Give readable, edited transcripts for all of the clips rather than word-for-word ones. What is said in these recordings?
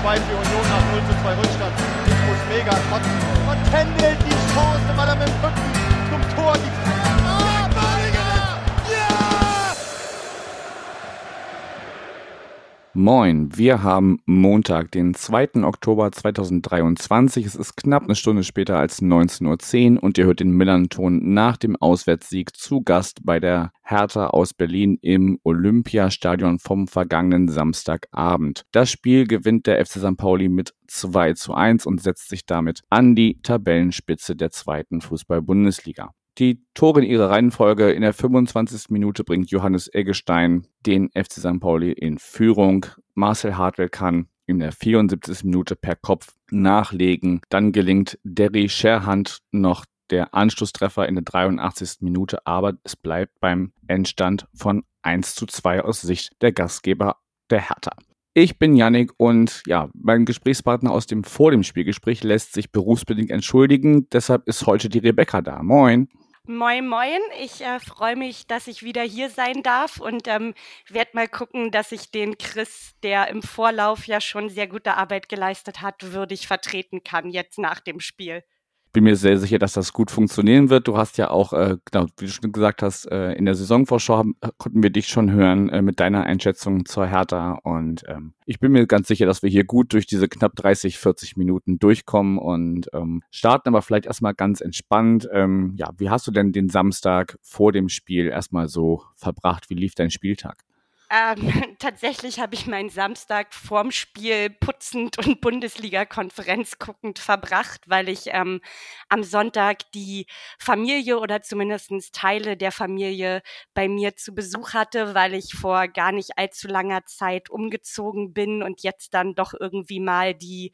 2 für Union nach 0:2 Rückstand. Ich muss mega kotzen. Und Kendall die Chance, weil er mit dem Rücken zum Tor die Moin, wir haben Montag, den 2. Oktober 2023. Es ist knapp eine Stunde später als 19:10 Uhr und ihr hört den Millern-Ton nach dem Auswärtssieg zu Gast bei der Hertha aus Berlin im Olympiastadion vom vergangenen Samstagabend. Das Spiel gewinnt der FC St. Pauli mit 2:1 und setzt sich damit an die Tabellenspitze der zweiten Fußball-Bundesliga. Die Tore in ihrer Reihenfolge: in der 25. Minute bringt Johannes Eggestein den FC St. Pauli in Führung. Marcel Hartwell kann in der 74. Minute per Kopf nachlegen. Dann gelingt Derry Scherhand noch der Anschlusstreffer in der 83. Minute, aber es bleibt beim Endstand von 1:2 aus Sicht der Gastgeber der Hertha. Ich bin Yannick und ja, mein Gesprächspartner aus dem vor dem Spielgespräch lässt sich berufsbedingt entschuldigen. Deshalb ist heute die Rebecca da. Moin. Moin, moin. Ich freue mich, dass ich wieder hier sein darf und werde mal gucken, dass ich den Chris, der im Vorlauf ja schon sehr gute Arbeit geleistet hat, würdig vertreten kann jetzt nach dem Spiel. Bin mir sehr sicher, dass das gut funktionieren wird. Du hast ja auch, genau, wie du schon gesagt hast, in der Saisonvorschau konnten wir dich schon hören mit deiner Einschätzung zur Hertha. Und ich bin mir ganz sicher, dass wir hier gut durch diese knapp 30, 40 Minuten durchkommen und starten aber vielleicht erstmal ganz entspannt. Ja, wie hast du denn den Samstag vor dem Spiel erstmal so verbracht? Wie lief dein Spieltag? Tatsächlich habe ich meinen Samstag vorm Spiel putzend und Bundesliga-Konferenz guckend verbracht, weil ich am Sonntag die Familie oder zumindest Teile der Familie bei mir zu Besuch hatte, weil ich vor gar nicht allzu langer Zeit umgezogen bin und jetzt dann doch irgendwie mal die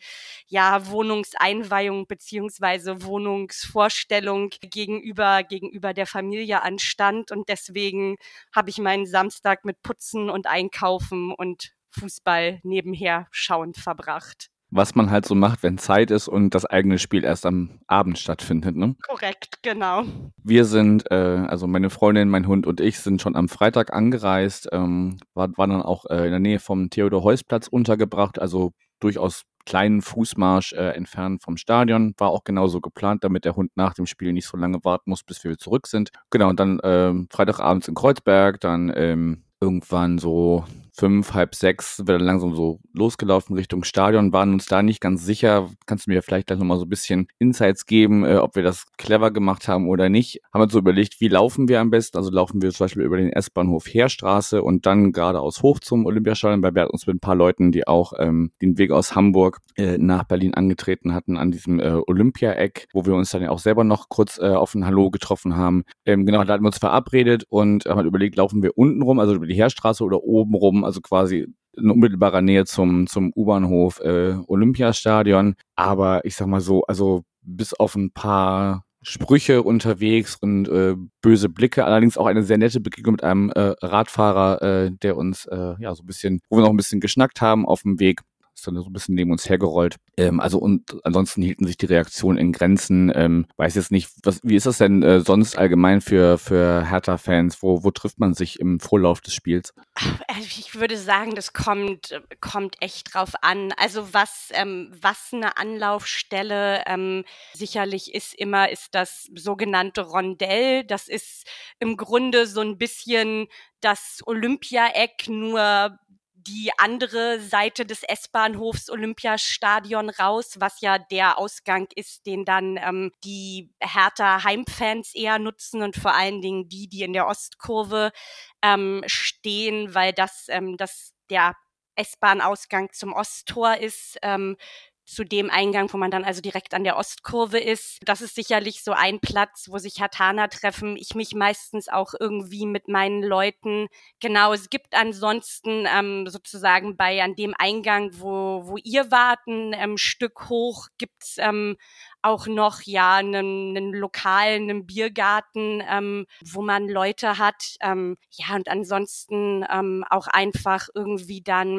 Wohnungseinweihung beziehungsweise Wohnungsvorstellung gegenüber der Familie anstand und deswegen habe ich meinen Samstag mit Putzen und Einkaufen und Fußball nebenher schauend verbracht. Was man halt so macht, wenn Zeit ist und das eigene Spiel erst am Abend stattfindet, ne? Korrekt, genau. Wir sind, also meine Freundin, mein Hund und ich sind schon am Freitag angereist, waren dann auch in der Nähe vom Theodor-Heuss-Platz untergebracht, also durchaus kleinen Fußmarsch entfernt vom Stadion. War auch genauso geplant, damit der Hund nach dem Spiel nicht so lange warten muss, bis wir zurück sind. Genau, und dann Freitagabends in Kreuzberg, dann irgendwann so 5, halb 6 sind wir dann langsam so losgelaufen Richtung Stadion, waren uns da nicht ganz sicher. Kannst du mir vielleicht gleich nochmal so ein bisschen Insights geben, ob wir das clever gemacht haben oder nicht? Haben uns so überlegt, wie laufen wir am besten? Also laufen wir zum Beispiel über den S-Bahnhof Heerstraße und dann geradeaus hoch zum Olympiastadion, weil wir hatten uns mit ein paar Leuten, die auch den Weg aus Hamburg nach Berlin angetreten hatten, an diesem Olympia-Eck, wo wir uns dann ja auch selber noch kurz auf ein Hallo getroffen haben. Genau, da hatten wir uns verabredet und haben halt überlegt, laufen wir unten rum, also über die Heerstraße oder oben rum, also quasi in unmittelbarer Nähe zum U-Bahnhof Olympiastadion. Aber ich sag mal so, also bis auf ein paar Sprüche unterwegs und böse Blicke, allerdings auch eine sehr nette Begegnung mit einem Radfahrer, der uns so ein bisschen, wo wir noch ein bisschen geschnackt haben auf dem Weg. Ist dann so ein bisschen neben uns hergerollt. Also und ansonsten hielten sich die Reaktionen in Grenzen. Weiß jetzt nicht, wie ist das denn sonst allgemein für Hertha-Fans? Wo trifft man sich im Vorlauf des Spiels? Ich würde sagen, das kommt echt drauf an. Also was eine Anlaufstelle sicherlich ist das sogenannte Rondell. Das ist im Grunde so ein bisschen das Olympia-Eck, nur die andere Seite des S-Bahnhofs Olympiastadion raus, was ja der Ausgang ist, den dann die Hertha Heimfans eher nutzen und vor allen Dingen die in der Ostkurve stehen, weil das der S-Bahn-Ausgang zum Osttor ist, zu dem Eingang, wo man dann also direkt an der Ostkurve ist. Das ist sicherlich so ein Platz, wo sich Herthaner treffen. Ich mich meistens auch irgendwie mit meinen Leuten. Genau, es gibt ansonsten sozusagen an dem Eingang, wo ihr wart, ein Stück hoch, gibt's auch noch einen Lokal, einen Biergarten, wo man Leute hat. Und ansonsten auch einfach irgendwie dann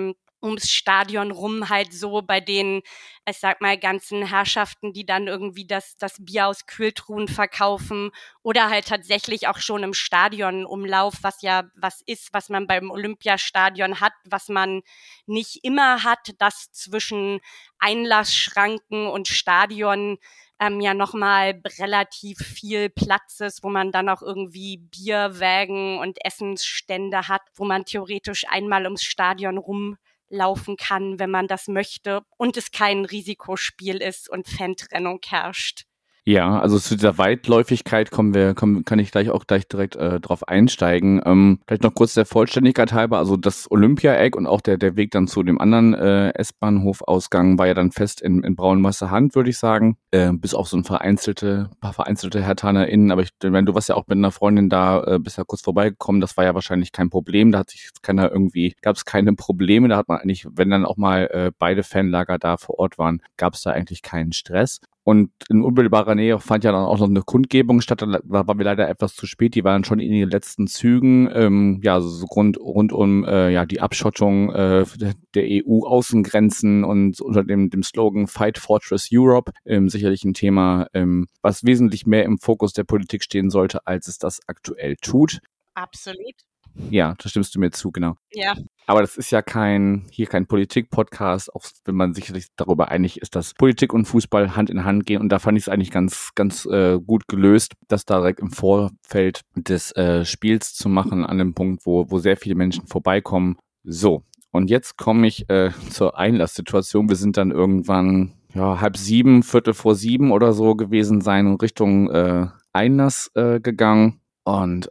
ums Stadion rum halt so bei den, ich sag mal, ganzen Herrschaften, die dann irgendwie das Bier aus Kühltruhen verkaufen oder halt tatsächlich auch schon im Stadionumlauf, was ja was ist, was man beim Olympiastadion hat, was man nicht immer hat, dass zwischen Einlassschranken und Stadion ja nochmal relativ viel Platz ist, wo man dann auch irgendwie Bierwägen und Essensstände hat, wo man theoretisch einmal ums Stadion rumlaufen kann, wenn man das möchte und es kein Risikospiel ist und Fantrennung herrscht. Ja, also zu dieser Weitläufigkeit kann ich gleich direkt drauf einsteigen. Vielleicht noch kurz der Vollständigkeit halber, also das Olympia-Eck und auch der Weg dann zu dem anderen S-Bahnhof-Ausgang war ja dann fest in Braunwasser Hand, würde ich sagen. Bis auf so paar vereinzelte HerthanerInnen, aber du warst ja auch mit einer Freundin da, bist ja kurz vorbeigekommen, das war ja wahrscheinlich kein Problem, gab es keine Probleme, da hat man eigentlich, wenn dann auch mal beide Fanlager da vor Ort waren, gab es da eigentlich keinen Stress. Und in unmittelbarer Nähe fand ja dann auch noch eine Kundgebung statt, da waren wir leider etwas zu spät, die waren schon in den letzten Zügen, so rund um die Abschottung der EU-Außengrenzen und unter dem Slogan Fight Fortress Europe, sicherlich ein Thema, was wesentlich mehr im Fokus der Politik stehen sollte, als es das aktuell tut. Absolut. Ja, da stimmst du mir zu, genau. Ja. Aber das ist ja kein Politik-Podcast, auch wenn man sicherlich darüber einig ist, dass Politik und Fußball Hand in Hand gehen. Und da fand ich es eigentlich ganz gut gelöst, das direkt im Vorfeld des Spiels zu machen, an dem Punkt, wo sehr viele Menschen vorbeikommen. So, und jetzt komme ich zur Einlasssituation. Wir sind dann irgendwann 6:30, 6:45 oder so gewesen sein und Richtung Einlass gegangen. Und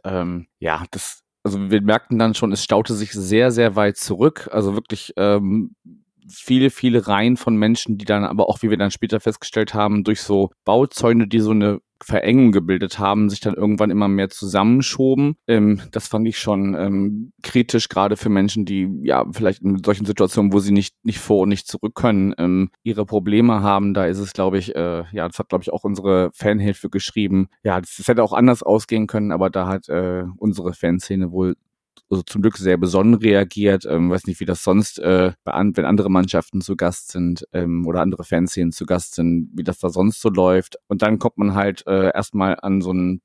also wir merkten dann schon, es staute sich sehr, sehr weit zurück. Also wirklich viele, viele Reihen von Menschen, die dann aber auch, wie wir dann später festgestellt haben, durch so Bauzäune, die so eine Verengung gebildet haben, sich dann irgendwann immer mehr zusammenschoben. Das fand ich schon kritisch, gerade für Menschen, die vielleicht in solchen Situationen, wo sie nicht vor und nicht zurück können, ihre Probleme haben. Da ist es, glaube ich, das hat, glaube ich, auch unsere Fanhilfe geschrieben. Ja, das hätte auch anders ausgehen können, aber da hat unsere Fanszene wohl zum Glück sehr besonnen reagiert. Weiß nicht, wie das sonst, wenn andere Mannschaften zu Gast sind oder andere Fanszenen zu Gast sind, wie das da sonst so läuft. Und dann kommt man halt erstmal an so ein,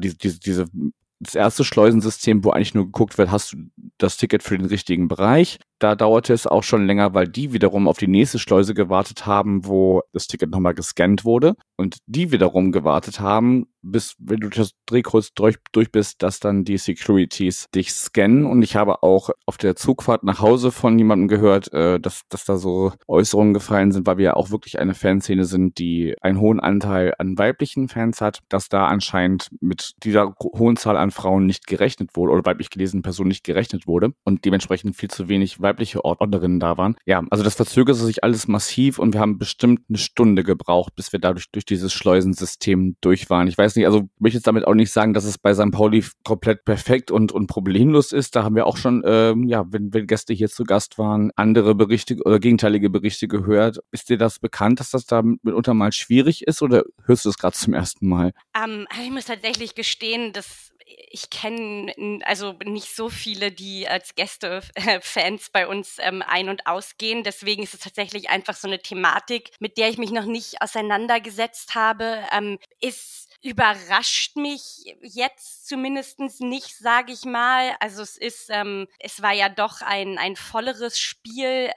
das erste Schleusensystem, wo eigentlich nur geguckt wird, hast du das Ticket für den richtigen Bereich? Da dauerte es auch schon länger, weil die wiederum auf die nächste Schleuse gewartet haben, wo das Ticket nochmal gescannt wurde. Und die wiederum gewartet haben, bis, wenn du das Drehkreuz durch bist, dass dann die Securities dich scannen. Und ich habe auch auf der Zugfahrt nach Hause von jemandem gehört, dass da so Äußerungen gefallen sind, weil wir ja auch wirklich eine Fanszene sind, die einen hohen Anteil an weiblichen Fans hat, dass da anscheinend mit dieser hohen Zahl an Frauen nicht gerechnet wurde oder weiblich gelesenen Personen nicht gerechnet wurde und dementsprechend viel zu wenig weibliche Ordnerinnen da waren. Ja, also das verzögerte sich alles massiv und wir haben bestimmt eine Stunde gebraucht, bis wir dadurch durch dieses Schleusensystem durch waren. Ich weiß nicht, also ich möchte jetzt damit auch nicht sagen, dass es bei St. Pauli komplett perfekt und problemlos ist. Da haben wir auch schon, wenn Gäste hier zu Gast waren, andere Berichte oder gegenteilige Berichte gehört. Ist dir das bekannt, dass das da mitunter mal schwierig ist oder hörst du das gerade zum ersten Mal? Ich muss tatsächlich gestehen, dass ich kenne also nicht so viele, die als Gästefans bei uns ein- und ausgehen. Deswegen ist es tatsächlich einfach so eine Thematik, mit der ich mich noch nicht auseinandergesetzt habe. Es überrascht mich jetzt zumindest nicht, sage ich mal. Also es war ja doch ein volleres Spiel.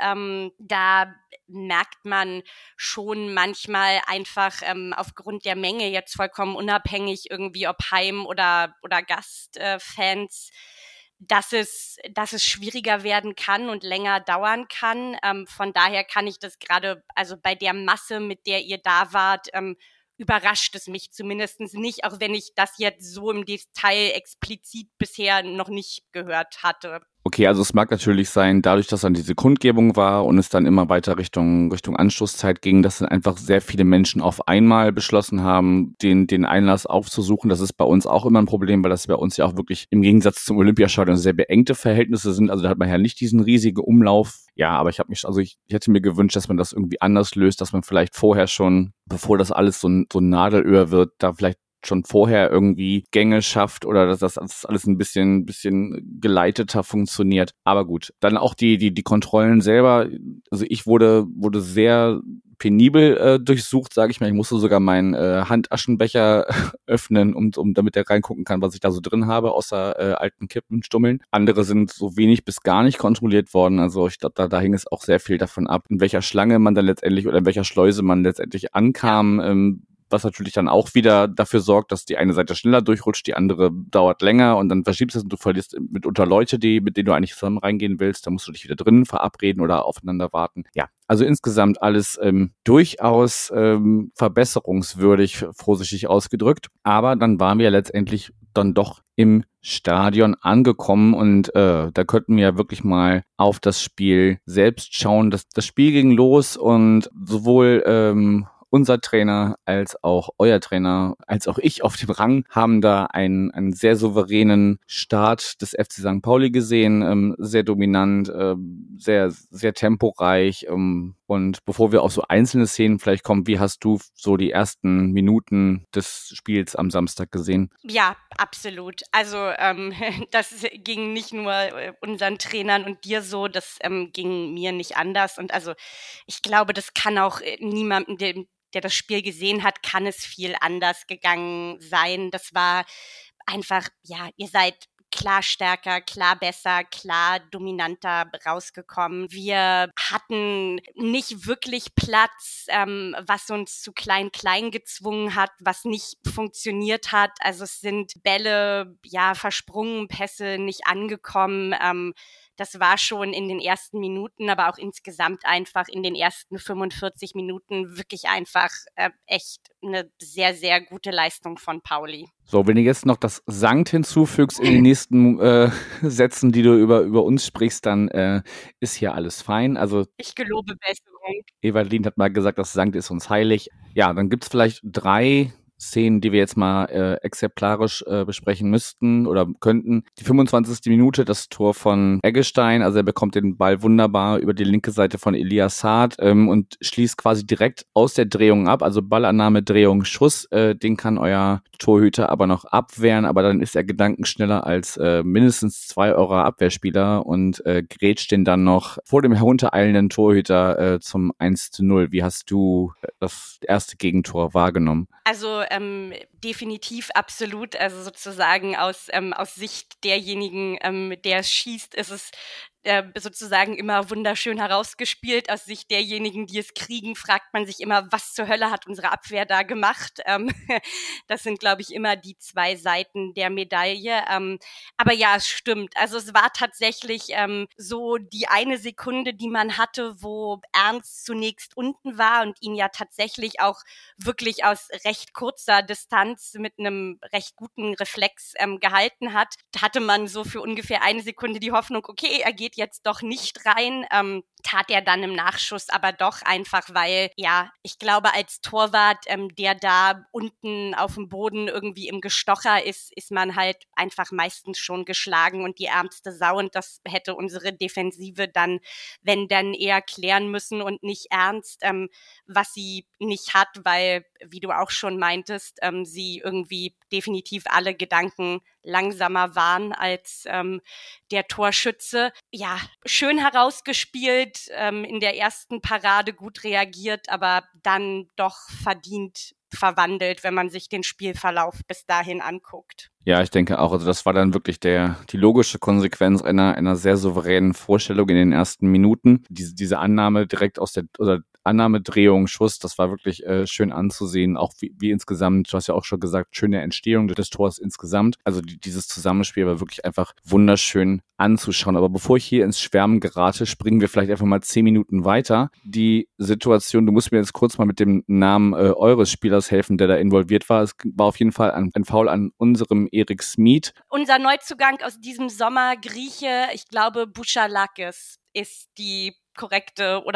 Da merkt man schon manchmal einfach aufgrund der Menge jetzt vollkommen unabhängig irgendwie ob Heim- oder Gastfans, dass es schwieriger werden kann und länger dauern kann. Von daher kann ich das gerade, also bei der Masse, mit der ihr da wart, überrascht es mich zumindest nicht, auch wenn ich das jetzt so im Detail explizit bisher noch nicht gehört hatte. Okay, also es mag natürlich sein, dadurch, dass dann diese Kundgebung war und es dann immer weiter Richtung Anstoßzeit ging, dass dann einfach sehr viele Menschen auf einmal beschlossen haben, den Einlass aufzusuchen. Das ist bei uns auch immer ein Problem, weil das bei uns ja auch wirklich im Gegensatz zum Olympiastadion sehr beengte Verhältnisse sind. Also da hat man ja nicht diesen riesigen Umlauf. Ja, aber ich hätte mir gewünscht, dass man das irgendwie anders löst, dass man vielleicht vorher schon, bevor das alles so ein Nadelöhr wird, da vielleicht schon vorher irgendwie Gänge schafft oder dass das alles ein bisschen geleiteter funktioniert. Aber gut, dann auch die Kontrollen selber. Also ich wurde sehr penibel durchsucht, sage ich mal. Ich musste sogar meinen Handaschenbecher öffnen, um damit er reingucken kann, was ich da so drin habe, außer alten Kippenstummeln. Andere sind so wenig bis gar nicht kontrolliert worden. Also ich glaube, da hing es auch sehr viel davon ab, in welcher Schlange man dann letztendlich oder in welcher Schleuse man letztendlich ankam. Was natürlich dann auch wieder dafür sorgt, dass die eine Seite schneller durchrutscht, die andere dauert länger und dann verschiebst du es und du verlierst mitunter Leute, mit denen du eigentlich zusammen reingehen willst. Da musst du dich wieder drinnen verabreden oder aufeinander warten. Ja, also insgesamt alles durchaus verbesserungswürdig, vorsichtig ausgedrückt. Aber dann waren wir letztendlich dann doch im Stadion angekommen und da könnten wir ja wirklich mal auf das Spiel selbst schauen. Das Spiel ging los und sowohl unser Trainer als auch euer Trainer, als auch ich auf dem Rang haben da einen sehr souveränen Start des FC St. Pauli gesehen, sehr dominant, sehr, sehr temporeich. Und bevor wir auf so einzelne Szenen vielleicht kommen, wie hast du so die ersten Minuten des Spiels am Samstag gesehen? Ja, absolut. Also das ging nicht nur unseren Trainern und dir so, das ging mir nicht anders. Und also ich glaube, das kann auch niemandem, der das Spiel gesehen hat, kann es viel anders gegangen sein. Das war einfach, ja, ihr seid klar stärker, klar besser, klar dominanter rausgekommen. Wir hatten nicht wirklich Platz, was uns zu klein gezwungen hat, was nicht funktioniert hat. Also es sind Bälle, ja, versprungen, Pässe nicht angekommen. Das war schon in den ersten Minuten, aber auch insgesamt einfach in den ersten 45 Minuten wirklich einfach echt eine sehr, sehr gute Leistung von Pauli. So, wenn du jetzt noch das Sankt hinzufügst in den nächsten Sätzen, die du über uns sprichst, dann ist hier alles fein. Also ich gelobe Besserung. Evalin hat mal gesagt, das Sankt ist uns heilig. Ja, dann gibt's vielleicht 3 Szenen, die wir jetzt mal exemplarisch besprechen müssten oder könnten. Die 25. Minute, das Tor von Eggestein, also er bekommt den Ball wunderbar über die linke Seite von Elias Saad und schließt quasi direkt aus der Drehung ab, also Ballannahme, Drehung, Schuss, den kann euer Torhüter aber noch abwehren, aber dann ist er gedankenschneller als mindestens 2 eurer Abwehrspieler und grätscht den dann noch vor dem heruntereilenden Torhüter zum 1:0. Wie hast du das erste Gegentor wahrgenommen? Also definitiv absolut, also sozusagen aus Sicht derjenigen, der es schießt, ist es sozusagen immer wunderschön herausgespielt. Aus Sicht derjenigen, die es kriegen, fragt man sich immer, was zur Hölle hat unsere Abwehr da gemacht? Das sind, glaube ich, immer die 2 Seiten der Medaille. Aber ja, es stimmt. Also es war tatsächlich so die eine Sekunde, die man hatte, wo Ernst zunächst unten war und ihn ja tatsächlich auch wirklich aus recht kurzer Distanz mit einem recht guten Reflex gehalten hat. Da hatte man so für ungefähr eine Sekunde die Hoffnung, okay, er geht jetzt doch nicht rein, tat er dann im Nachschuss aber doch einfach, weil, ja, ich glaube als Torwart, der da unten auf dem Boden irgendwie im Gestocher ist man halt einfach meistens schon geschlagen und die ärmste Sau und das hätte unsere Defensive dann, wenn dann eher klären müssen und nicht Ernst, was sie nicht hat, weil, wie du auch schon meintest, sie irgendwie definitiv alle Gedanken langsamer waren als der Torschütze. Ja, schön herausgespielt, in der ersten Parade gut reagiert, aber dann doch verdient verwandelt, wenn man sich den Spielverlauf bis dahin anguckt. Ja, ich denke auch. Also das war dann wirklich die logische Konsequenz einer sehr souveränen Vorstellung in den ersten Minuten. Diese Annahme direkt Annahme, Drehung, Schuss, das war wirklich schön anzusehen. Auch wie insgesamt, du hast ja auch schon gesagt, schöne Entstehung des Tors insgesamt. Also dieses Zusammenspiel war wirklich einfach wunderschön anzuschauen. Aber bevor ich hier ins Schwärmen gerate, springen wir vielleicht einfach mal 10 Minuten weiter. Die Situation, du musst mir jetzt kurz mal mit dem Namen eures Spielers helfen, der da involviert war. Es war auf jeden Fall ein Foul an unserem Erik Smith. Unser Neuzugang aus diesem Sommer, Grieche, ich glaube Bouchalakis ist die korrekte oder auch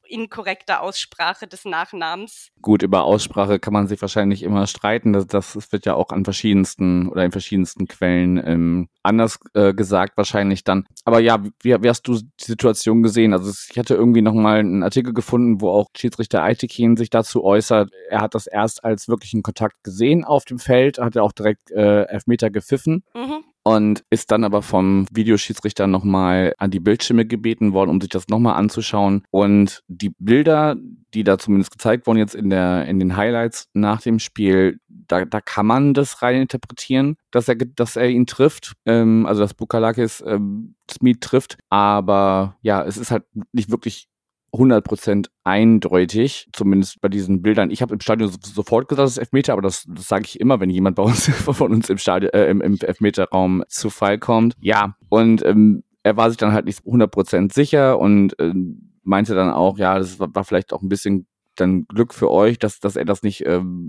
inkorrekte Aussprache des Nachnamens. Gut, über Aussprache kann man sich wahrscheinlich immer streiten. Das wird ja auch an verschiedensten oder in verschiedensten Quellen anders gesagt wahrscheinlich dann. Aber ja, wie hast du die Situation gesehen? Also ich hatte irgendwie nochmal einen Artikel gefunden, wo auch Schiedsrichter Aytekin sich dazu äußert. Er hat das erst als wirklichen Kontakt gesehen auf dem Feld, hat er auch direkt Elfmeter gepfiffen. Und ist dann aber vom Videoschiedsrichter nochmal an die Bildschirme gebeten worden, um sich das nochmal anzuschauen. Und die Bilder, die da zumindest gezeigt wurden jetzt in den Highlights nach dem Spiel, da kann man das rein interpretieren, dass er ihn trifft, also dass Bouchalakis Smith trifft. Aber ja, es ist halt nicht wirklich 100% eindeutig, zumindest bei diesen Bildern. Ich habe im Stadion sofort gesagt, es ist Elfmeter, aber das sage ich immer, wenn jemand von uns im Stadion, im Elfmeterraum zu Fall kommt. Ja, und er war sich dann halt nicht 100% sicher und meinte dann auch, ja, das war vielleicht auch ein bisschen dann Glück für euch, dass er das nicht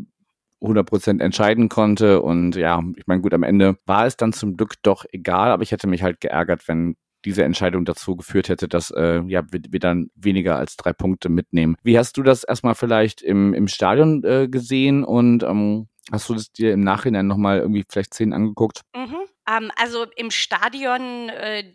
100% entscheiden konnte. Und ja, ich meine, gut, am Ende war es dann zum Glück doch egal, aber ich hätte mich halt geärgert, wenn diese Entscheidung dazu geführt hätte, dass wir dann weniger als 3 Punkte mitnehmen. Wie hast du das erstmal vielleicht im Stadion gesehen und hast du das dir im Nachhinein nochmal irgendwie vielleicht Szenen angeguckt? Also im Stadion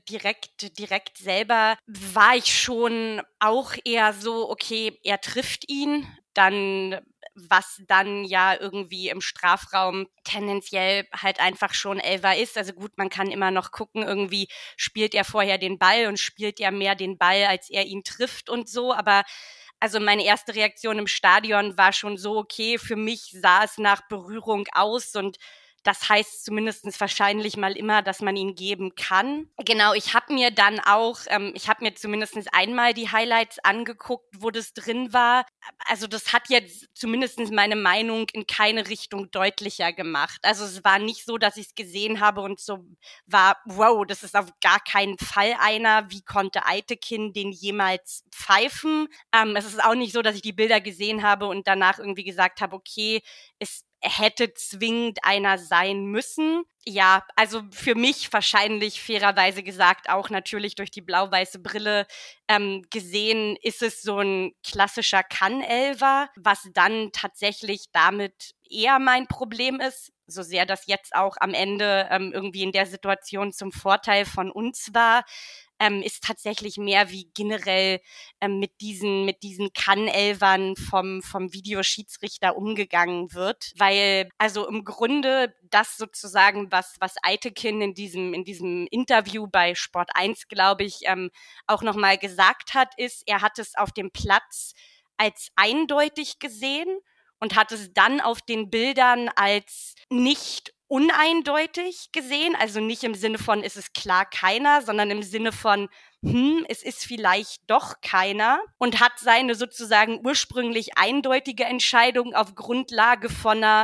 direkt selber war ich schon auch eher so, okay, er trifft ihn, dann was dann ja irgendwie im Strafraum tendenziell halt einfach schon Elfer ist. Also gut, man kann immer noch gucken, irgendwie spielt er vorher den Ball und spielt er mehr den Ball, als er ihn trifft und so, aber also meine erste Reaktion im Stadion war schon so, okay, für mich sah es nach Berührung aus und das heißt zumindest wahrscheinlich mal immer, dass man ihn geben kann. Genau, ich habe mir dann auch, ich habe mir zumindest einmal die Highlights angeguckt, wo das drin war. Also das hat jetzt zumindest meine Meinung in keine Richtung deutlicher gemacht. Also es war nicht so, dass ich es gesehen habe und so war, wow, das ist auf gar keinen Fall einer. Wie konnte Aytekin den jemals pfeifen? Es ist auch nicht so, dass ich die Bilder gesehen habe und danach irgendwie gesagt habe, okay, es hätte zwingend einer sein müssen. Ja, also für mich wahrscheinlich fairerweise gesagt auch natürlich durch die blau-weiße Brille gesehen ist es so ein klassischer Kann-Elfer, was dann tatsächlich damit eher mein Problem ist, so sehr das jetzt auch am Ende irgendwie in der Situation zum Vorteil von uns war. Ist tatsächlich mehr wie generell mit diesen Kann-Elfern vom Videoschiedsrichter umgegangen wird. Weil, also im Grunde das sozusagen, was Aytekin in diesem Interview bei Sport 1, glaube ich, auch nochmal gesagt hat, ist, er hat es auf dem Platz als eindeutig gesehen und hat es dann auf den Bildern als nicht uneindeutig gesehen, also nicht im Sinne von, ist es klar keiner, sondern im Sinne von, es ist vielleicht doch keiner und hat seine sozusagen ursprünglich eindeutige Entscheidung auf Grundlage von einer,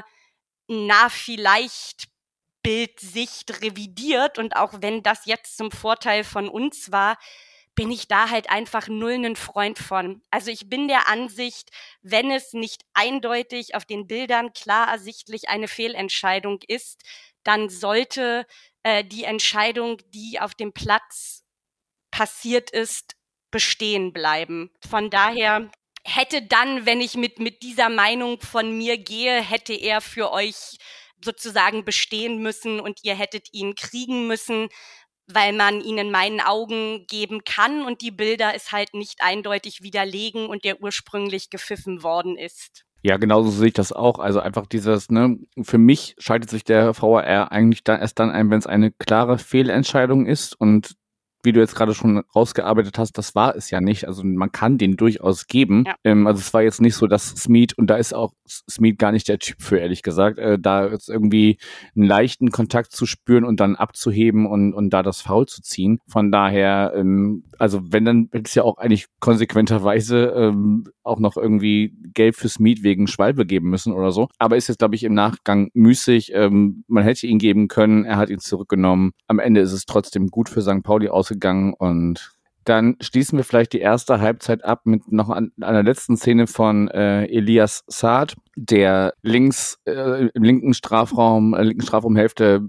vielleicht Bildsicht revidiert und auch wenn das jetzt zum Vorteil von uns war, bin ich da halt einfach null ein Freund von. Also ich bin der Ansicht, wenn es nicht eindeutig auf den Bildern klar ersichtlich eine Fehlentscheidung ist, dann sollte die Entscheidung, die auf dem Platz passiert ist, bestehen bleiben. Von daher hätte dann, wenn ich mit dieser Meinung von mir gehe, hätte er für euch sozusagen bestehen müssen und ihr hättet ihn kriegen müssen, weil man ihn in meinen Augen geben kann und die Bilder es halt nicht eindeutig widerlegen und der ursprünglich gepfiffen worden ist. Ja, genauso sehe ich das auch. Also einfach dieses, für mich schaltet sich der VAR eigentlich erst dann ein, wenn es eine klare Fehlentscheidung ist und wie du jetzt gerade schon rausgearbeitet hast, das war es ja nicht. Also man kann den durchaus geben. Ja. Also es war jetzt nicht so, dass Smith, und da ist auch Smith gar nicht der Typ für, ehrlich gesagt, da jetzt irgendwie einen leichten Kontakt zu spüren und dann abzuheben und da das Foul zu ziehen. Von daher, also wenn, dann hätte es ja auch eigentlich konsequenterweise auch noch irgendwie Gelb für Smith wegen Schwalbe geben müssen oder so. Aber ist jetzt, glaube ich, im Nachgang müßig. Man hätte ihn geben können, er hat ihn zurückgenommen. Am Ende ist es trotzdem gut für St. Pauli ausgegangen und dann schließen wir vielleicht die erste Halbzeit ab mit noch einer letzten Szene von Elias Saad, der links im linken Strafraumhälfte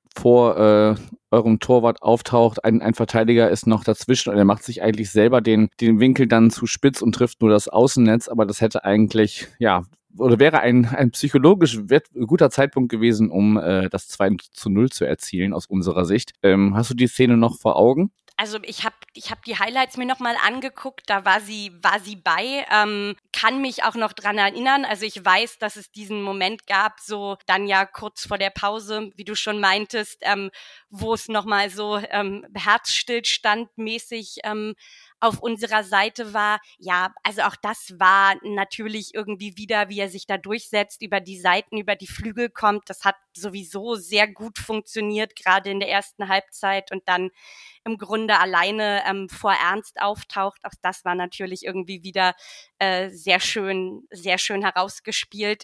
vor eurem Torwart auftaucht, ein Verteidiger ist noch dazwischen und er macht sich eigentlich selber den Winkel dann zu spitz und trifft nur das Außennetz, aber das hätte eigentlich, ja, oder wäre ein psychologisch guter Zeitpunkt gewesen, um das 2:0 zu erzielen aus unserer Sicht. Hast du die Szene noch vor Augen? Also ich hab die Highlights mir nochmal angeguckt, da war sie bei, kann mich auch noch dran erinnern. Also ich weiß, dass es diesen Moment gab, so dann ja kurz vor der Pause, wie du schon meintest, wo es nochmal so Herzstillstand-mäßig auf unserer Seite war. Ja, also auch das war natürlich irgendwie wieder, wie er sich da durchsetzt, über die Seiten, über die Flügel kommt. Das hat sowieso sehr gut funktioniert, gerade in der ersten Halbzeit und dann im Grunde alleine vor Ernst auftaucht. Auch das war natürlich irgendwie wieder sehr schön herausgespielt.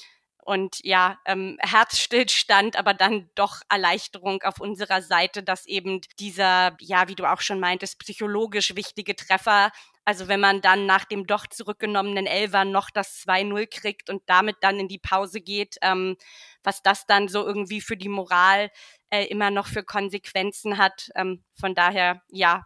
Und ja, Herzstillstand, aber dann doch Erleichterung auf unserer Seite, dass eben dieser, ja, wie du auch schon meintest, psychologisch wichtige Treffer, also wenn man dann nach dem doch zurückgenommenen Elfer noch das 2:0 kriegt und damit dann in die Pause geht, was das dann so irgendwie für die Moral immer noch für Konsequenzen hat. Von daher, ja,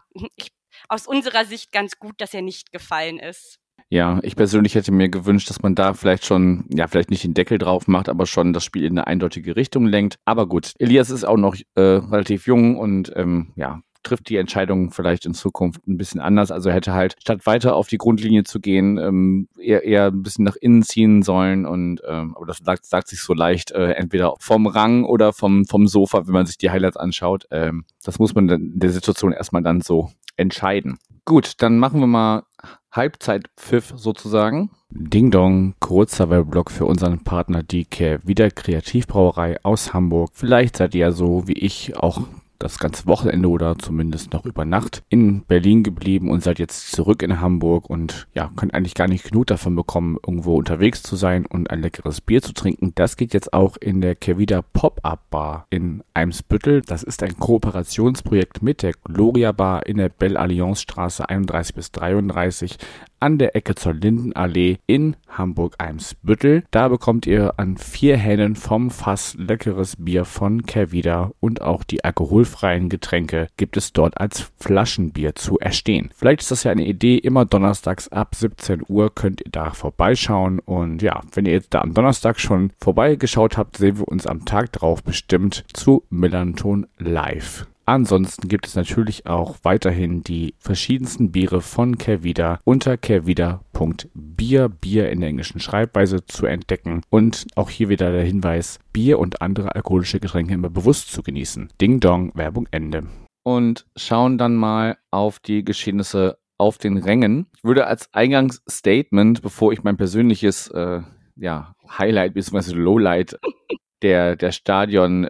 aus unserer Sicht ganz gut, dass er nicht gefallen ist. Ja, ich persönlich hätte mir gewünscht, dass man da vielleicht schon, ja, vielleicht nicht den Deckel drauf macht, aber schon das Spiel in eine eindeutige Richtung lenkt. Aber gut, Elias ist auch noch relativ jung und ja, trifft die Entscheidung vielleicht in Zukunft ein bisschen anders. Also er hätte halt, statt weiter auf die Grundlinie zu gehen, eher ein bisschen nach innen ziehen sollen. Und aber das sagt sich so leicht, entweder vom Rang oder vom Sofa, wenn man sich die Highlights anschaut. Das muss man in der Situation erstmal dann so entscheiden. Gut, dann machen wir mal Halbzeitpfiff sozusagen. Ding Dong, kurzer Werbeblock für unseren Partner die Kehrwieder Kreativbrauerei aus Hamburg. Vielleicht seid ihr ja so wie ich auch das ganze Wochenende oder zumindest noch über Nacht in Berlin geblieben und seid jetzt zurück in Hamburg und ja, könnt eigentlich gar nicht genug davon bekommen, irgendwo unterwegs zu sein und ein leckeres Bier zu trinken. Das geht jetzt auch in der Kehrwieder Pop-Up Bar in Eimsbüttel. Das ist ein Kooperationsprojekt mit der Gloria Bar in der Belle Alliance Straße 31 bis 33 an der Ecke zur Lindenallee in Hamburg-Eimsbüttel. Da bekommt ihr an 4 Hähnen vom Fass leckeres Bier von Kehrwieder und auch die alkoholfreien Getränke gibt es dort als Flaschenbier zu erstehen. Vielleicht ist das ja eine Idee, immer donnerstags ab 17 Uhr könnt ihr da vorbeischauen und ja, wenn ihr jetzt da am Donnerstag schon vorbeigeschaut habt, sehen wir uns am Tag drauf bestimmt zu Millanton live. Ansonsten gibt es natürlich auch weiterhin die verschiedensten Biere von Kehrwieder unter kehrwieder.bier, Bier in der englischen Schreibweise zu entdecken. Und auch hier wieder der Hinweis, Bier und andere alkoholische Getränke immer bewusst zu genießen. Ding Dong, Werbung Ende. Und schauen dann mal auf die Geschehnisse auf den Rängen. Ich würde als Eingangsstatement, bevor ich mein persönliches Highlight bzw. Lowlight der Stadion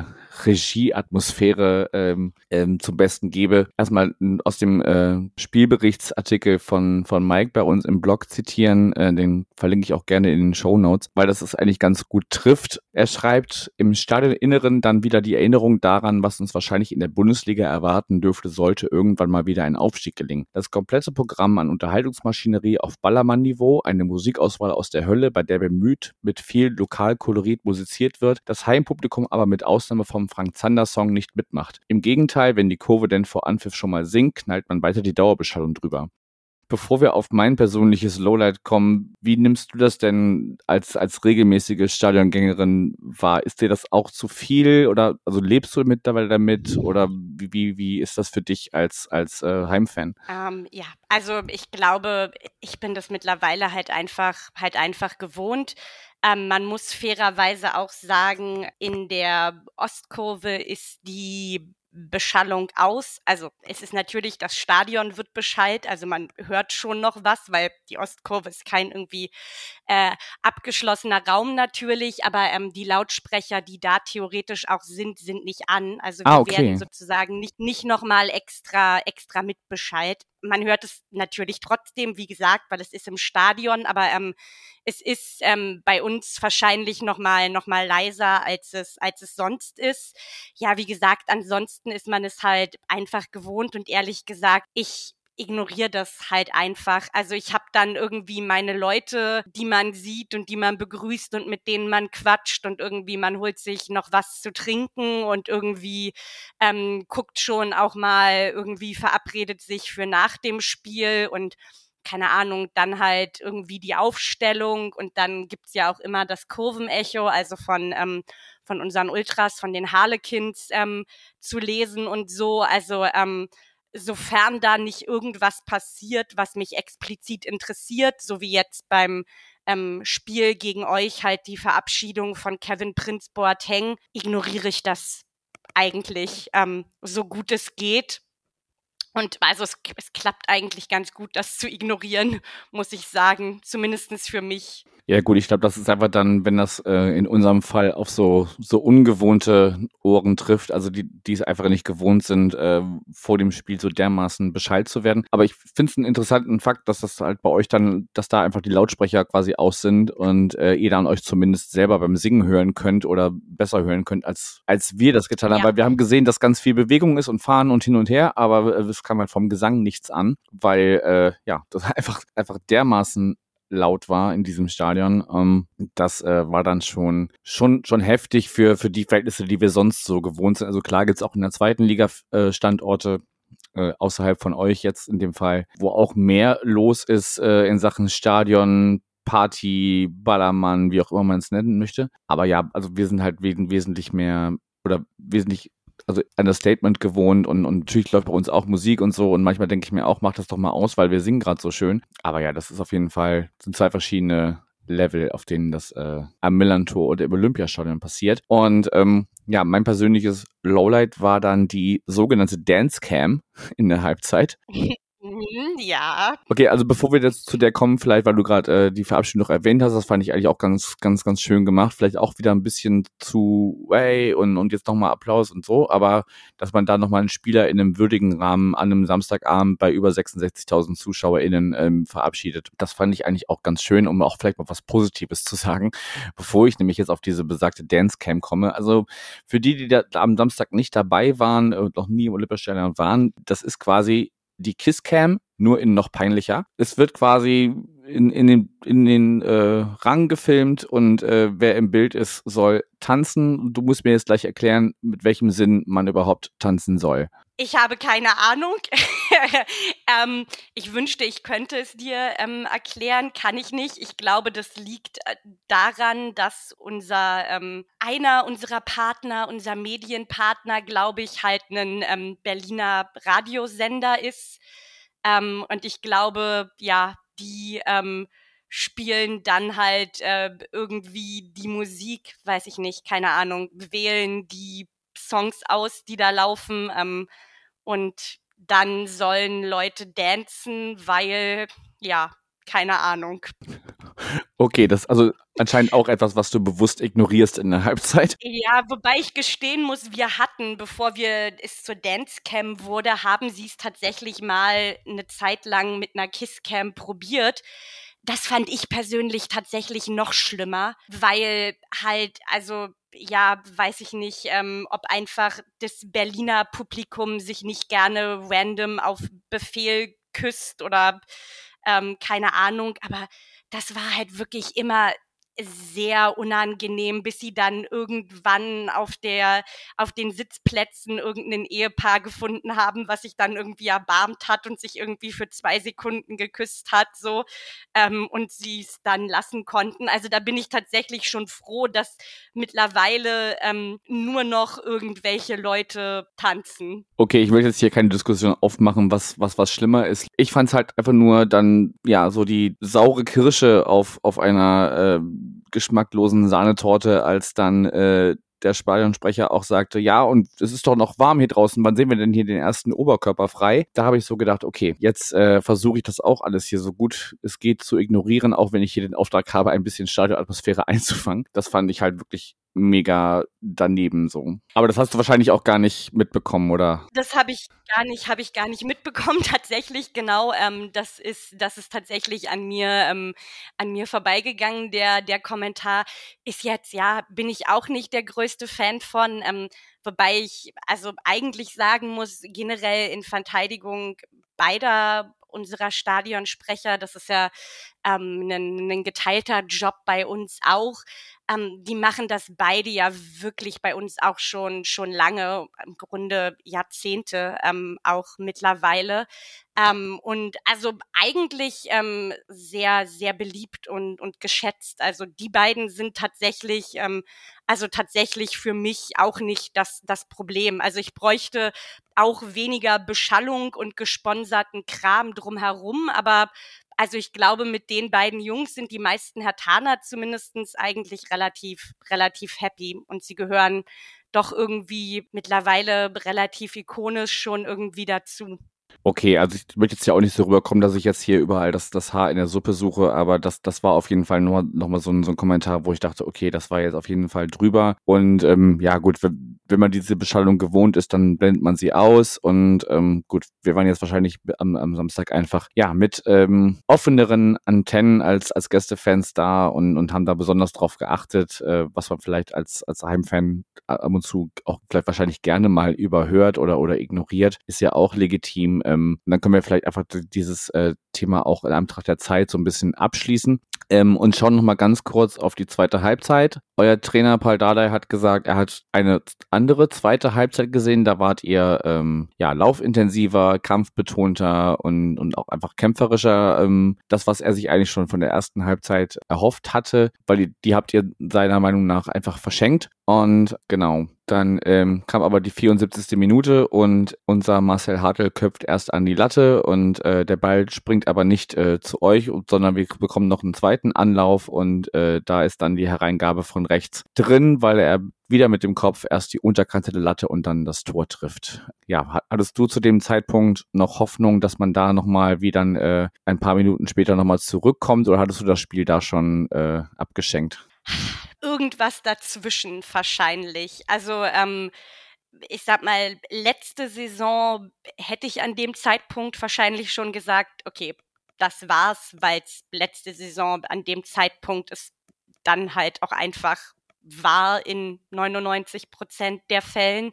Regieatmosphäre zum Besten gebe. Erstmal aus dem Spielberichtsartikel von Mike bei uns im Blog zitieren, den verlinke ich auch gerne in den Shownotes, weil das es eigentlich ganz gut trifft. Er schreibt, im Stadioninneren dann wieder die Erinnerung daran, was uns wahrscheinlich in der Bundesliga erwarten dürfte, sollte irgendwann mal wieder ein Aufstieg gelingen. Das komplette Programm an Unterhaltungsmaschinerie auf Ballermann-Niveau, eine Musikauswahl aus der Hölle, bei der bemüht mit viel Lokalkolorit musiziert wird, das Heimpublikum aber mit Ausnahme vom Frank-Zander-Song nicht mitmacht. Im Gegenteil, wenn die Kurve denn vor Anpfiff schon mal singt, knallt man weiter die Dauerbeschallung drüber. Bevor wir auf mein persönliches Lowlight kommen, wie nimmst du das denn als regelmäßige Stadiongängerin wahr? Ist dir das auch zu viel oder also lebst du mittlerweile damit oder wie ist das für dich als Heimfan? Ja, also ich glaube, ich bin das mittlerweile halt einfach gewohnt. Man muss fairerweise auch sagen, in der Ostkurve ist die Beschallung aus. Also es ist natürlich, das Stadion wird beschallt, also man hört schon noch was, weil die Ostkurve ist kein irgendwie abgeschlossener Raum natürlich, aber die Lautsprecher, die da theoretisch auch sind nicht an. Also wir werden sozusagen nicht nochmal extra mitbeschallt. Man hört es natürlich trotzdem, wie gesagt, weil es ist im Stadion, aber es ist bei uns wahrscheinlich noch mal leiser, als es sonst ist. Ja, wie gesagt, ansonsten ist man es halt einfach gewohnt und ehrlich gesagt, ich ignoriere das halt einfach. Also ich habe dann irgendwie meine Leute, die man sieht und die man begrüßt und mit denen man quatscht und irgendwie man holt sich noch was zu trinken und irgendwie guckt schon auch mal, irgendwie verabredet sich für nach dem Spiel und keine Ahnung, dann halt irgendwie die Aufstellung und dann gibt's ja auch immer das Kurvenecho, also von unseren Ultras, von den Harlequins zu lesen und so. Also sofern da nicht irgendwas passiert, was mich explizit interessiert, so wie jetzt beim Spiel gegen euch halt die Verabschiedung von Kevin Prince Boateng, ignoriere ich das eigentlich so gut es geht. Und also es klappt eigentlich ganz gut, das zu ignorieren, muss ich sagen, zumindest für mich. Ja gut, ich glaube, das ist einfach dann, wenn das in unserem Fall auf so ungewohnte Ohren trifft, also die es einfach nicht gewohnt sind, vor dem Spiel so dermaßen Bescheid zu werden. Aber ich finde es einen interessanten Fakt, dass das halt bei euch dann, dass da einfach die Lautsprecher quasi aus sind und ihr dann euch zumindest selber beim Singen hören könnt oder besser hören könnt, als wir das getan haben. Ja. Weil wir haben gesehen, dass ganz viel Bewegung ist und Fahren und hin und her, aber es kam halt vom Gesang nichts an, weil das einfach dermaßen laut war in diesem Stadion. Das war dann schon heftig für die Verhältnisse, die wir sonst so gewohnt sind. Also klar gibt's auch in der zweiten Liga Standorte außerhalb von euch jetzt in dem Fall, wo auch mehr los ist in Sachen Stadion, Party, Ballermann, wie auch immer man es nennen möchte. Aber ja, also wir sind halt wesentlich mehr oder wesentlich an das Statement gewohnt und natürlich läuft bei uns auch Musik und so und manchmal denke ich mir auch, mach das doch mal aus, weil wir singen gerade so schön. Aber ja, das ist auf jeden Fall, sind zwei verschiedene Level, auf denen das am Millerntor oder im Olympiastadion passiert. Und mein persönliches Lowlight war dann die sogenannte Dance Cam in der Halbzeit. Ja. Okay, also bevor wir jetzt zu der kommen, vielleicht, weil du gerade die Verabschiedung noch erwähnt hast, das fand ich eigentlich auch ganz, ganz, ganz schön gemacht. Vielleicht auch wieder ein bisschen zu, hey, und jetzt nochmal Applaus und so, aber dass man da nochmal einen Spieler in einem würdigen Rahmen an einem Samstagabend bei über 66.000 ZuschauerInnen verabschiedet, das fand ich eigentlich auch ganz schön, um auch vielleicht mal was Positives zu sagen, bevor ich nämlich jetzt auf diese besagte Dancecam komme. Also für die da am Samstag nicht dabei waren und noch nie im Olympiastadion waren, das ist quasi die Kisscam, nur in noch peinlicher. Es wird quasi in den Rang gefilmt und wer im Bild ist, soll tanzen. Du musst mir jetzt gleich erklären, mit welchem Sinn man überhaupt tanzen soll. Ich habe keine Ahnung. Ich wünschte, ich könnte es dir erklären, kann ich nicht. Ich glaube, das liegt daran, dass einer unserer Partner, unser Medienpartner, glaube ich, halt ein Berliner Radiosender ist. Und ich glaube, ja, die spielen dann halt irgendwie die Musik, weiß ich nicht, keine Ahnung, wählen die Songs aus, die da laufen, und dann sollen Leute dancen, weil, ja, keine Ahnung. Okay, das ist also anscheinend auch etwas, was du bewusst ignorierst in der Halbzeit. Ja, wobei ich gestehen muss, bevor es zur Dancecam wurde, haben sie es tatsächlich mal eine Zeit lang mit einer Kisscam probiert. Das fand ich persönlich tatsächlich noch schlimmer, weil halt, also ja, weiß ich nicht, ob einfach das Berliner Publikum sich nicht gerne random auf Befehl küsst oder keine Ahnung, aber das war halt wirklich immer sehr unangenehm, bis sie dann irgendwann auf den Sitzplätzen irgendein Ehepaar gefunden haben, was sich dann irgendwie erbarmt hat und sich irgendwie für 2 Sekunden geküsst hat, so, und sie es dann lassen konnten. Also da bin ich tatsächlich schon froh, dass mittlerweile nur noch irgendwelche Leute tanzen. Okay, ich will jetzt hier keine Diskussion aufmachen, was schlimmer ist. Ich fand es halt einfach nur dann, ja, so die saure Kirsche auf einer geschmacklosen Sahnetorte, als dann der Stadionsprecher auch sagte, ja, und es ist doch noch warm hier draußen, wann sehen wir denn hier den ersten Oberkörper frei? Da habe ich so gedacht, okay, jetzt versuche ich das auch alles hier so gut es geht zu ignorieren, auch wenn ich hier den Auftrag habe, ein bisschen Stadionatmosphäre einzufangen. Das fand ich halt wirklich mega daneben so. Aber das hast du wahrscheinlich auch gar nicht mitbekommen, oder? Das habe ich gar nicht mitbekommen, tatsächlich, genau. Das ist tatsächlich an mir vorbeigegangen. Der Kommentar ist jetzt, ja, bin ich auch nicht der größte Fan von, wobei ich also eigentlich sagen muss, generell in Verteidigung beider unserer Stadionsprecher, das ist ja ein geteilter Job bei uns auch. Die machen das beide ja wirklich bei uns auch schon lange, im Grunde Jahrzehnte auch mittlerweile. Und also eigentlich sehr, sehr beliebt und geschätzt. Also die beiden sind tatsächlich für mich auch nicht das Problem. Also ich bräuchte auch weniger Beschallung und gesponserten Kram drumherum, aber also ich glaube, mit den beiden Jungs sind die meisten Herthaner zumindest eigentlich relativ happy und sie gehören doch irgendwie mittlerweile relativ ikonisch schon irgendwie dazu. Okay, also ich möchte jetzt ja auch nicht so rüberkommen, dass ich jetzt hier überall das Haar in der Suppe suche, aber das war auf jeden Fall nur nochmal so ein Kommentar, wo ich dachte, okay, das war jetzt auf jeden Fall drüber. Und ja gut, wenn man diese Beschallung gewohnt ist, dann blendet man sie aus. Und gut, wir waren jetzt wahrscheinlich am Samstag einfach ja mit offeneren Antennen als Gästefans da und haben da besonders drauf geachtet, was man vielleicht als Heimfan ab und zu auch vielleicht wahrscheinlich gerne mal überhört oder ignoriert, ist ja auch legitim. Und dann können wir vielleicht einfach dieses Thema auch in Anbetracht der Zeit so ein bisschen abschließen und schauen nochmal ganz kurz auf die zweite Halbzeit. Euer Trainer Paul Dardai hat gesagt, er hat eine andere zweite Halbzeit gesehen. Da wart ihr ja laufintensiver, kampfbetonter und auch einfach kämpferischer. Das, was er sich eigentlich schon von der ersten Halbzeit erhofft hatte, weil die habt ihr seiner Meinung nach einfach verschenkt. Und genau, dann kam aber die 74. Minute und unser Marcel Hartl köpft erst an die Latte und der Ball springt aber nicht zu euch, sondern wir bekommen noch einen zweiten Anlauf und da ist dann die Hereingabe von rechts drin, weil er wieder mit dem Kopf erst die Unterkante der Latte und dann das Tor trifft. Ja, hattest du zu dem Zeitpunkt noch Hoffnung, dass man da nochmal wie dann ein paar Minuten später nochmal zurückkommt oder hattest du das Spiel da schon abgeschenkt? Irgendwas dazwischen wahrscheinlich. Also ich sag mal, letzte Saison hätte ich an dem Zeitpunkt wahrscheinlich schon gesagt, okay, das war's, weil letzte Saison an dem Zeitpunkt es dann halt auch einfach war in 99% der Fällen.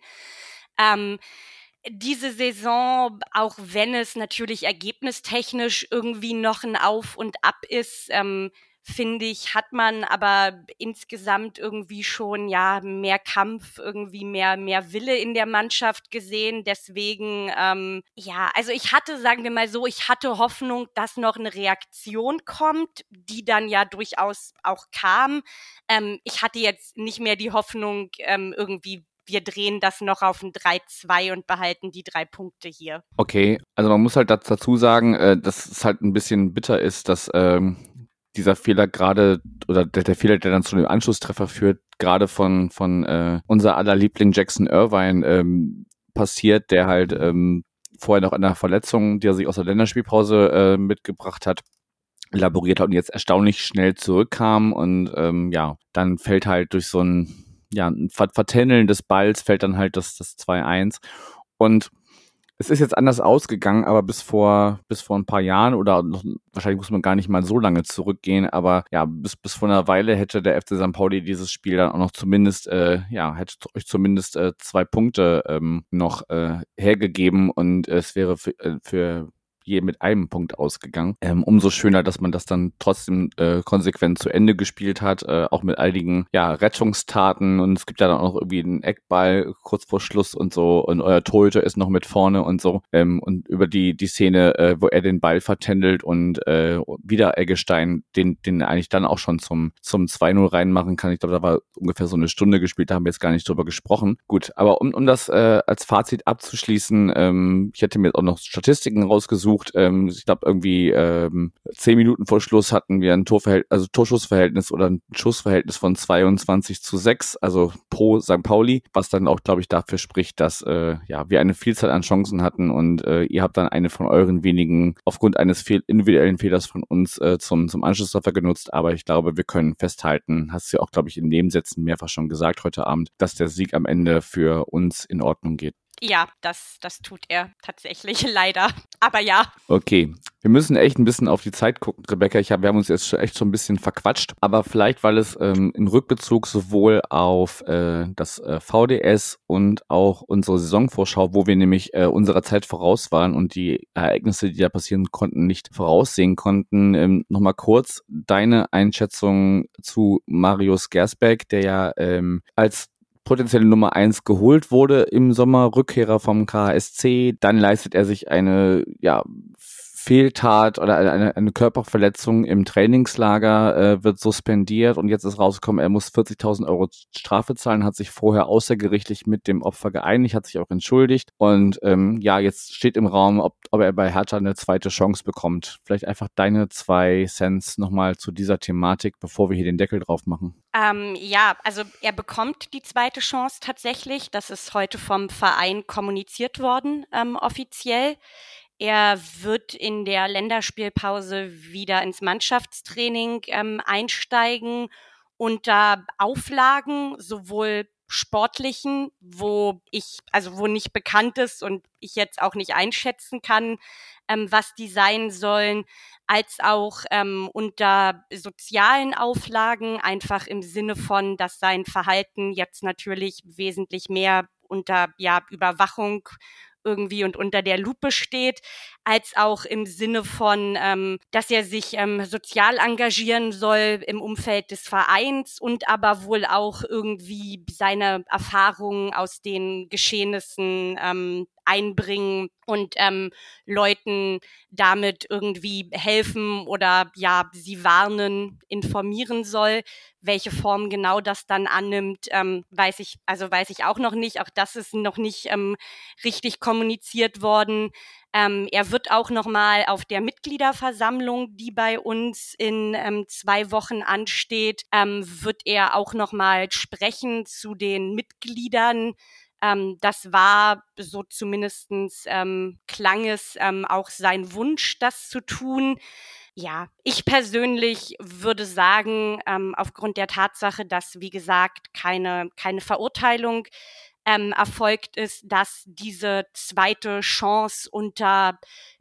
Diese Saison, auch wenn es natürlich ergebnistechnisch irgendwie noch ein Auf und Ab ist, finde ich, hat man aber insgesamt irgendwie schon ja mehr Kampf, irgendwie mehr Wille in der Mannschaft gesehen. Deswegen, ja, also ich hatte, sagen wir mal so, ich hatte Hoffnung, dass noch eine Reaktion kommt, die dann ja durchaus auch kam. Ich hatte jetzt nicht mehr die Hoffnung, irgendwie wir drehen das noch auf ein 3-2 und behalten die 3 Punkte hier. Okay, also man muss halt dazu sagen, dass es halt ein bisschen bitter ist, dass dieser Fehler gerade, oder der Fehler, der dann zu dem Anschlusstreffer führt, gerade von unser aller Liebling Jackson Irvine passiert, der halt vorher noch an einer Verletzung, die er sich aus der Länderspielpause mitgebracht hat, laboriert hat und jetzt erstaunlich schnell zurückkam und ja, dann fällt halt durch so ein Vertändeln des Balls fällt dann halt das 2-1 und es ist jetzt anders ausgegangen, aber bis vor ein paar Jahren oder noch, wahrscheinlich muss man gar nicht mal so lange zurückgehen, aber ja, bis vor einer Weile hätte der FC St. Pauli dieses Spiel dann auch noch zumindest, hätte euch zumindest 2 Punkte noch hergegeben und es wäre für je mit einem Punkt ausgegangen. Umso schöner, dass man das dann trotzdem konsequent zu Ende gespielt hat, auch mit einigen Rettungstaten und es gibt ja dann auch noch irgendwie einen Eckball kurz vor Schluss und so und euer Torhüter ist noch mit vorne und so und über die Szene, wo er den Ball vertändelt und wieder Eggestein den eigentlich dann auch schon zum 2-0 reinmachen kann. Ich glaube, da war ungefähr so eine Stunde gespielt, da haben wir jetzt gar nicht drüber gesprochen. Gut, aber um das als Fazit abzuschließen, ich hätte mir jetzt auch noch Statistiken rausgesucht. versucht. Ich glaube irgendwie 10 Minuten vor Schluss hatten wir ein Torschussverhältnis oder ein Schussverhältnis von 22:6, also pro St. Pauli, was dann auch, glaube ich, dafür spricht, dass wir eine Vielzahl an Chancen hatten und ihr habt dann eine von euren wenigen aufgrund eines individuellen Fehlers von uns zum Anschlusstreffer genutzt. Aber ich glaube, wir können festhalten, hast du ja auch, glaube ich, in Nebensätzen mehrfach schon gesagt heute Abend, dass der Sieg am Ende für uns in Ordnung geht. Ja, das tut er tatsächlich leider. Aber ja. Okay, wir müssen echt ein bisschen auf die Zeit gucken, Rebecca. Wir haben uns jetzt echt schon ein bisschen verquatscht. Aber vielleicht, weil es in Rückbezug sowohl auf das VDS und auch unsere Saisonvorschau, wo wir nämlich unserer Zeit voraus waren und die Ereignisse, die da passieren konnten, nicht voraussehen konnten. Nochmal kurz deine Einschätzung zu Marius Gersbeck, der ja als potenzielle Nummer 1 geholt wurde im Sommer, Rückkehrer vom KSC. Dann leistet er sich eine Fehltat oder eine Körperverletzung im Trainingslager, wird suspendiert und jetzt ist rausgekommen, er muss 40.000 Euro Strafe zahlen, hat sich vorher außergerichtlich mit dem Opfer geeinigt, hat sich auch entschuldigt und jetzt steht im Raum, ob er bei Hertha eine zweite Chance bekommt. Vielleicht einfach deine 2 Cents nochmal zu dieser Thematik, bevor wir hier den Deckel drauf machen. Also er bekommt die zweite Chance tatsächlich. Das ist heute vom Verein kommuniziert worden, offiziell. Er wird in der Länderspielpause wieder ins Mannschaftstraining einsteigen unter Auflagen, sowohl sportlichen, wo nicht bekannt ist und ich jetzt auch nicht einschätzen kann, was die sein sollen, als auch unter sozialen Auflagen, einfach im Sinne von, dass sein Verhalten jetzt natürlich wesentlich mehr unter Überwachung irgendwie und unter der Lupe steht, als auch im Sinne von, dass er sich sozial engagieren soll im Umfeld des Vereins und aber wohl auch irgendwie seine Erfahrungen aus den Geschehnissen einbringen und Leuten damit irgendwie helfen oder sie warnen, informieren soll. Welche Form genau das dann annimmt, weiß ich auch noch nicht. Auch das ist noch nicht richtig kommuniziert worden. Er wird auch nochmal auf der Mitgliederversammlung, die bei uns in 2 Wochen ansteht, wird er auch nochmal sprechen zu den Mitgliedern. Das war, so zumindestens klang es, auch sein Wunsch, das zu tun. Ja, ich persönlich würde sagen, aufgrund der Tatsache, dass, wie gesagt, keine Verurteilung erfolgt ist, dass diese zweite Chance unter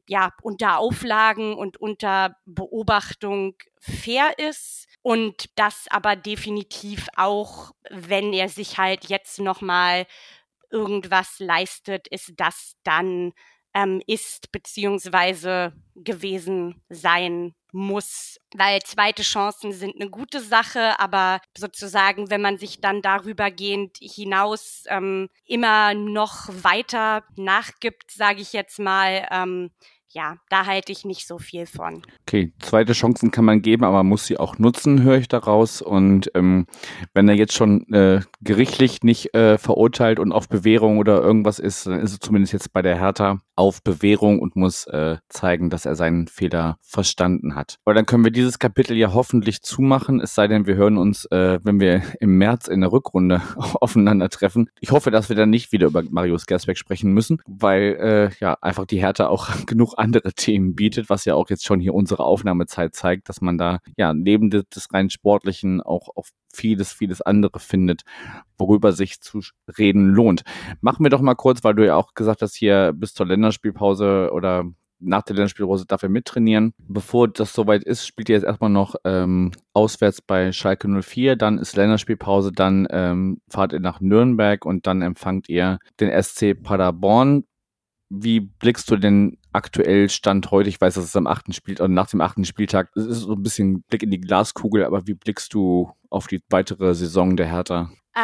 Auflagen und unter Beobachtung fair ist und das aber definitiv auch, wenn er sich halt jetzt nochmal irgendwas leistet, ist das dann ist beziehungsweise gewesen sein muss, weil zweite Chancen sind eine gute Sache, aber sozusagen, wenn man sich dann darübergehend hinaus immer noch weiter nachgibt, sage ich jetzt mal, da halte ich nicht so viel von. Okay, zweite Chancen kann man geben, aber man muss sie auch nutzen, höre ich daraus. Und wenn er jetzt schon gerichtlich nicht verurteilt und auf Bewährung oder irgendwas ist, dann ist es zumindest jetzt bei der Hertha auf Bewährung und muss zeigen, dass er seinen Fehler verstanden hat. Aber dann können wir dieses Kapitel ja hoffentlich zumachen, es sei denn, wir hören uns, wenn wir im März in der Rückrunde aufeinandertreffen. Ich hoffe, dass wir dann nicht wieder über Marius Gersbeck sprechen müssen, weil einfach die Hertha auch genug andere Themen bietet, was ja auch jetzt schon hier unsere Aufnahmezeit zeigt, dass man da neben des rein Sportlichen auch auf vieles andere findet, worüber sich zu reden lohnt. Machen wir doch mal kurz, weil du ja auch gesagt hast, hier bis zur Länderspielpause oder nach der Länderspielpause darf er mittrainieren. Bevor das soweit ist, spielt ihr jetzt erstmal noch auswärts bei Schalke 04, dann ist Länderspielpause, dann fahrt ihr nach Nürnberg und dann empfangt ihr den SC Paderborn. Wie blickst du denn aktuell Stand heute? Ich weiß, dass es am 8. Spieltag oder nach dem 8. Spieltag, das ist so ein bisschen Blick in die Glaskugel, aber wie blickst du auf die weitere Saison der Hertha?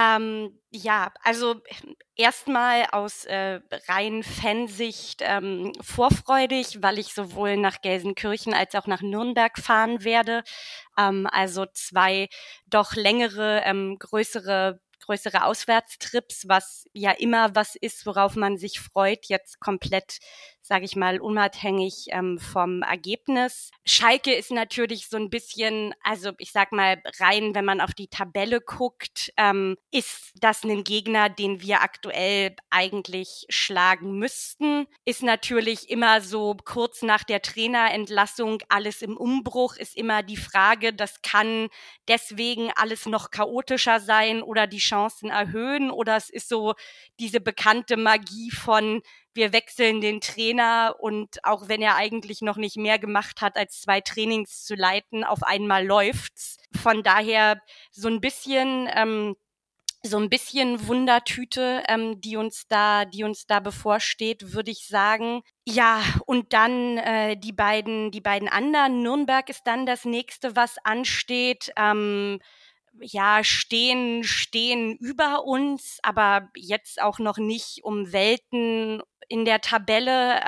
Also erstmal aus rein Fansicht vorfreudig, weil ich sowohl nach Gelsenkirchen als auch nach Nürnberg fahren werde. Also 2 doch längere, größere Auswärtstrips, was ja immer was ist, worauf man sich freut. Jetzt komplett sage ich mal, unabhängig vom Ergebnis. Schalke ist natürlich so ein bisschen, also ich sag mal rein, wenn man auf die Tabelle guckt, ist das ein Gegner, den wir aktuell eigentlich schlagen müssten. Ist natürlich immer so kurz nach der Trainerentlassung alles im Umbruch, ist immer die Frage, das kann deswegen alles noch chaotischer sein oder die Chancen erhöhen, oder es ist so diese bekannte Magie von wir wechseln den Trainer und auch wenn er eigentlich noch nicht mehr gemacht hat, als 2 Trainings zu leiten, auf einmal läuft's. Von daher so ein bisschen Wundertüte, die uns da bevorsteht, würde ich sagen. Ja, und dann die beiden anderen. Nürnberg ist dann das nächste, was ansteht. Ja, stehen über uns, aber jetzt auch noch nicht um Welten in der Tabelle.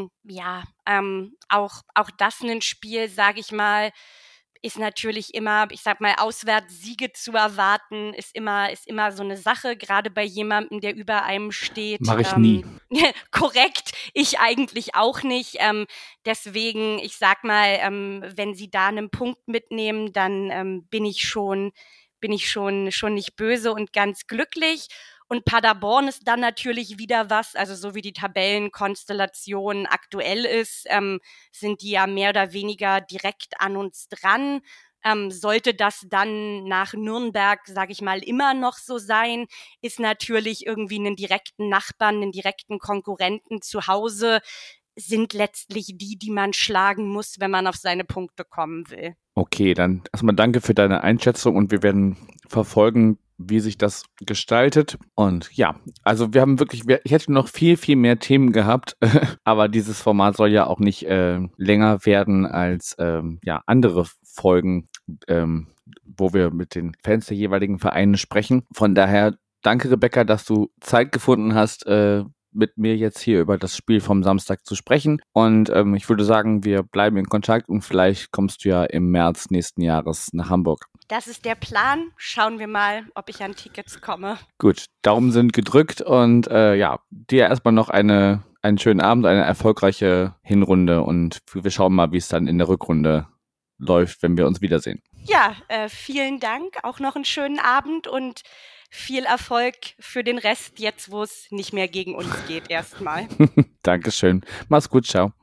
Auch das ein Spiel, sage ich mal, ist natürlich immer, ich sag mal, Auswärtssiege zu erwarten, ist immer so eine Sache, gerade bei jemandem, der über einem steht. Mache ich nie. Korrekt, ich eigentlich auch nicht. Deswegen, ich sag mal, wenn Sie da einen Punkt mitnehmen, dann bin ich schon nicht böse und ganz glücklich. Und Paderborn ist dann natürlich wieder was, also so wie die Tabellenkonstellation aktuell ist, sind die ja mehr oder weniger direkt an uns dran. Sollte das dann nach Nürnberg, sage ich mal, immer noch so sein, ist natürlich irgendwie einen direkten Nachbarn, einen direkten Konkurrenten zu Hause, sind letztlich die man schlagen muss, wenn man auf seine Punkte kommen will. Okay, dann erstmal danke für deine Einschätzung und wir werden verfolgen, wie sich das gestaltet. Und ja, also wir haben wirklich, ich hätte noch viel, viel mehr Themen gehabt, aber dieses Format soll ja auch nicht länger werden als andere Folgen, wo wir mit den Fans der jeweiligen Vereine sprechen. Von daher danke, Rebecca, dass du Zeit gefunden hast, mit mir jetzt hier über das Spiel vom Samstag zu sprechen. Und ich würde sagen, wir bleiben in Kontakt und vielleicht kommst du ja im März nächsten Jahres nach Hamburg. Das ist der Plan. Schauen wir mal, ob ich an Tickets komme. Gut, Daumen sind gedrückt und dir erstmal noch einen schönen Abend, eine erfolgreiche Hinrunde und wir schauen mal, wie es dann in der Rückrunde läuft, wenn wir uns wiedersehen. Ja, vielen Dank. Auch noch einen schönen Abend und viel Erfolg für den Rest, jetzt wo es nicht mehr gegen uns geht erstmal. Dankeschön. Mach's gut, ciao.